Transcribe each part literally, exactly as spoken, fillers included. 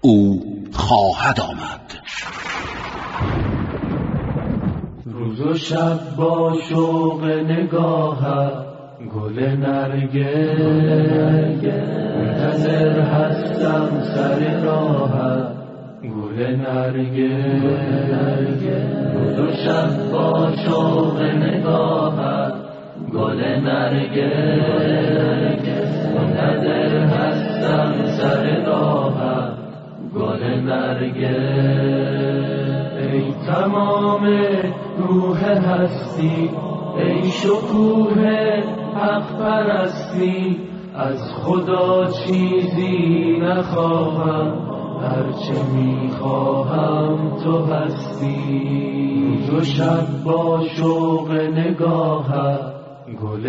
او خواهد آمد. روز و شب با شوق نگاهت گل نرگس، منتظر هستم سر راهت گل نرگس. روز و شب با شوق نگاهت گل نرگس، منتظر هستم سر راهت گل نرگس. ای تمام روح هستی، ای شکوه حق پرستی، از خدا چیزی نخواهم، هرچه میخواهم تو هستی. روز و شب با شوق نگاهت گل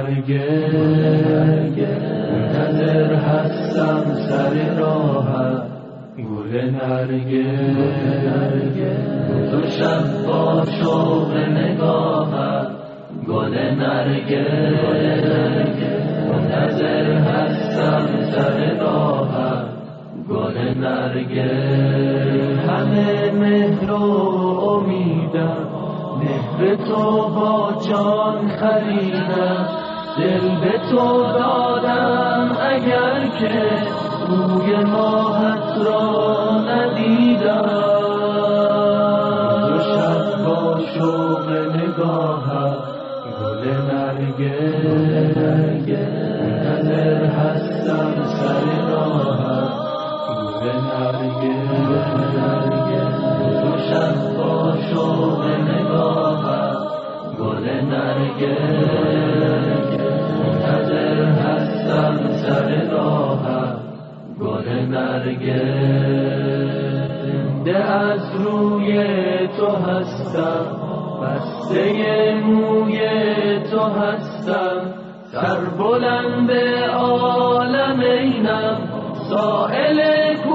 نرگس، منتظر هستم سر راهت گل نرگس. روز و شب با شوق نگاهت گل نرگس، منتظر هستم سر راهت گل نرگس. همه مهر و امیدم، مهر تو با جان خریدم، دل به تو دادم اگر که روی ماهت را ندیدم. روز و شب با شوق نگاهت گل نرگس، منتظر هستم سر راهت گل نرگس. روز و شب با شوق نگاهت گل نرگس، منتظر هستم سر راهت گل نرگس. زنده از روی تو هستم، بسته موی تو هستم، سر بلند عالم اینم، سائل